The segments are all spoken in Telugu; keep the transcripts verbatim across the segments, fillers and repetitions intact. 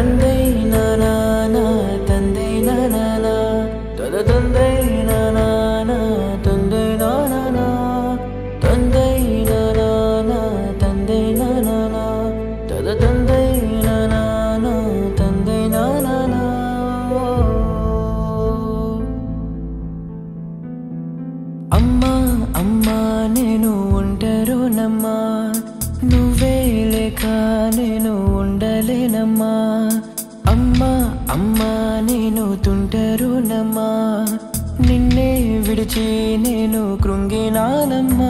తందై నానా తందై నానా తద తందై నానా తందై నానా తందై నానా తందై నానా తద తందై నానా తందై నానా అమ్మా అమ్మా నేను ఒంటరినమ్మా నువ్వే లేక నేను ఉండలేనమ్మా అమ్మా అమ్మా నేను తుంటరునమ్మా నిన్నే విడిచి నేను కృంగినానమ్మా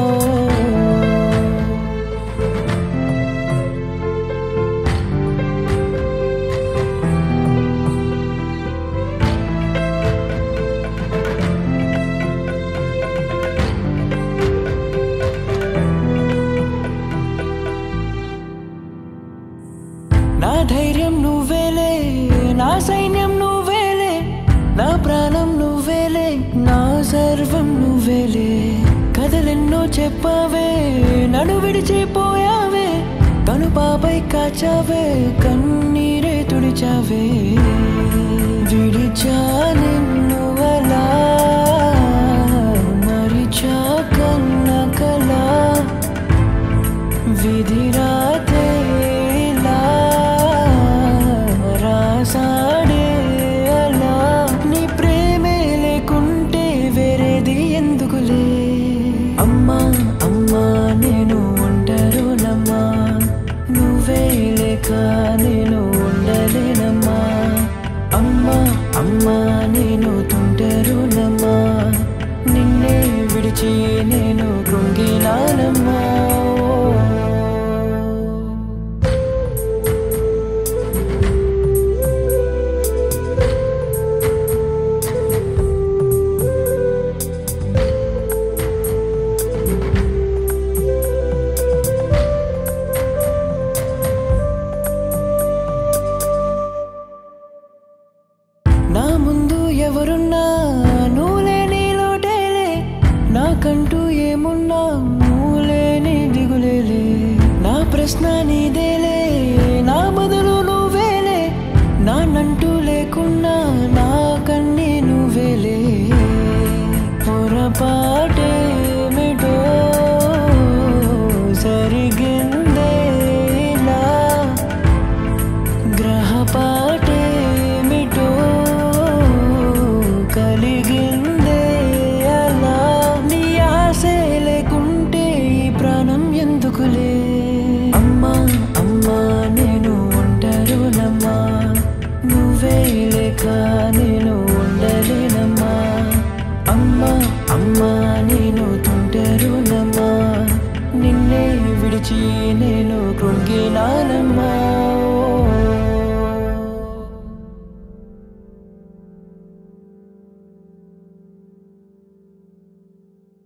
నా ధైర్యం నువ్వేలే నా సైన్యం నువ్వేలే నా ప్రాణం నువ్వేలే నా సర్వం నువ్వేలే కథలెన్నో చెప్పావే నన్ను విడిచిపోయావే కను పాపై కాచావే కన్నీరే తుడిచావే విడిచా నిన్ను అలా మరిచా కన్న కలా విధిరాతే సాడే అలా నీ ప్రేమే లేకుంటే వేరేది ఎందుకులే అమ్మా అమ్మా నేను ఒంటరినమ్మా నువ్వే లేక నేను ఉండలేనమ్మా అమ్మా అమ్మా నేను తుంటరునమ్మా నిన్నే విడిచి నేను కృంగినానమ్మా నా ముందు ఎవరున్నా నువ్వులే నీ లోటేలే నాకంటూ ఏమున్నా నువ్వులే నీ దిగులేలే నా ప్రశ్న నీదేలే నా బదులు నువ్వేలే నానంటూ లేకున్నా నా కన్నీ నువ్వేలే పొరపాటేమిటో సరిగిందే ఇలా గ్రహపాటే కలిగిందే అలా నీ ఆశే లేకుంటే ఈ ప్రాణం ఎందుకులే అమ్మా అమ్మా నేను ఒంటరినమ్మా నువ్వే లేక నేను ఉండలేనమ్మా అమ్మా అమ్మా నేను తుంటరునమ్మా నిన్నే విడిచి నేను కృంగినానమ్మా